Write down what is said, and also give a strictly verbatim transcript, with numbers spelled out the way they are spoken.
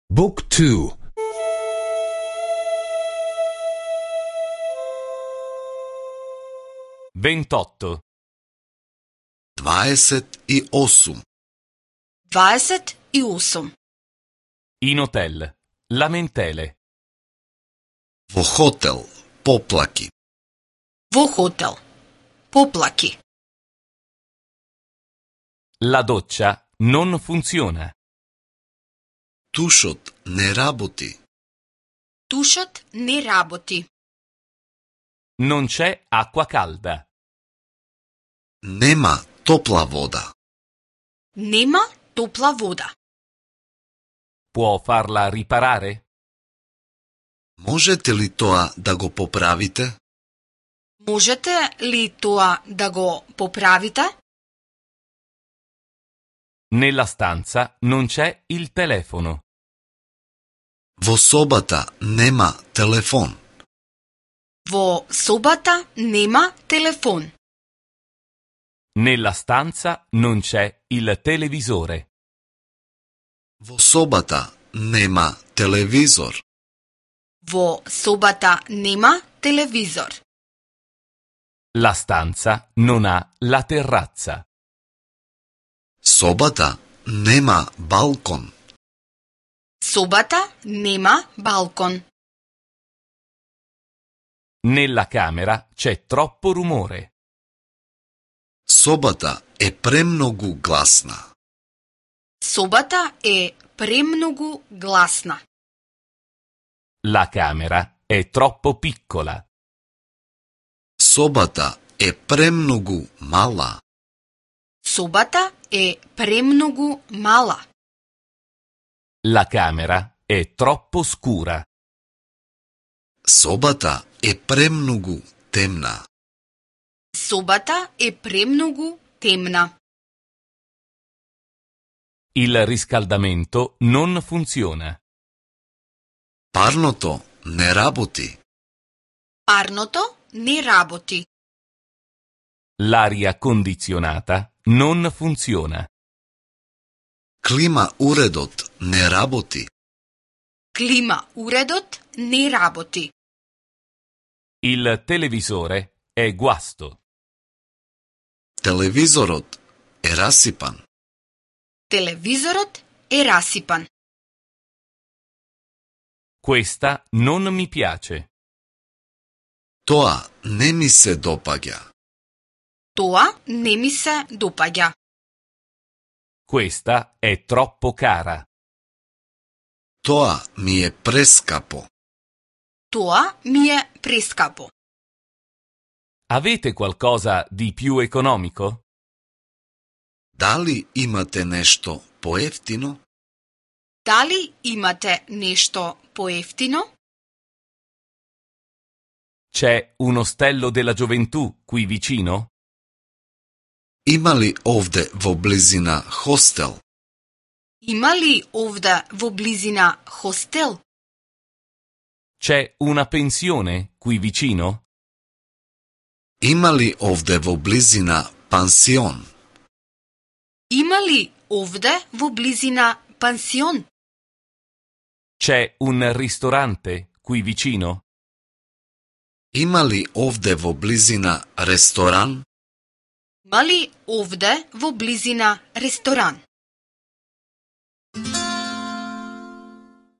Book two. ventotto. dvadeset i osam. dvadeset i osam. In hotel. Lamentele. Во хотел, поплаки. Во хотел. Поплаки. La doccia non funziona. Тушот не работи. Тушът не работи. Non c'è acqua calda. Нема топла вода. Нема топла вода. Può farla riparare? Можете ли тоа да го поправите? Можете ли тоа да го поправите? Nella stanza non c'è il telefono. Во собата нема телефон. Во собата нема телефон. Nella stanza non c'è il televisore. Во собата нема телевизор. Во собата нема телевизор. La stanza non ha la terrazza. Собата нема балкон. Собата нема балкон. Nella camera c'è troppo rumore. Собата е премногу гласна. Собата е премногу гласна. La camera è troppo piccola. Собата е премногу мала. Собата е премногу мала. La camera è troppo scura. Собата е премногу темна. Собата е премногу темна. Il riscaldamento non funziona. Парното не работи. Парното не работи. L'aria condizionata non funziona. Клима уредот не работи. Клима уредот не работи. Il televisore è guasto. Телевизорот е расипан. Телевизорот е расипан. Questa non mi piace. Тоа не ми се допаѓа. Тоа не ми се допаѓа. Questa è troppo cara. Тоа ми е прескапо. Тоа ми е прескапо. Avete qualcosa di più economico? Дали имате нешто поевтино? Дали имате нешто поевтино? C'è un ostello della gioventù qui vicino? Има ли овде во близина хостел? Има ли овде во близина хостел? C'è una pensione qui vicino? Има ли овде во близина пансион? Има ли овде во близина пансион? C'è un ristorante qui vicino? Има ли овде во близина ресторан? Има ли овде во близина ресторан?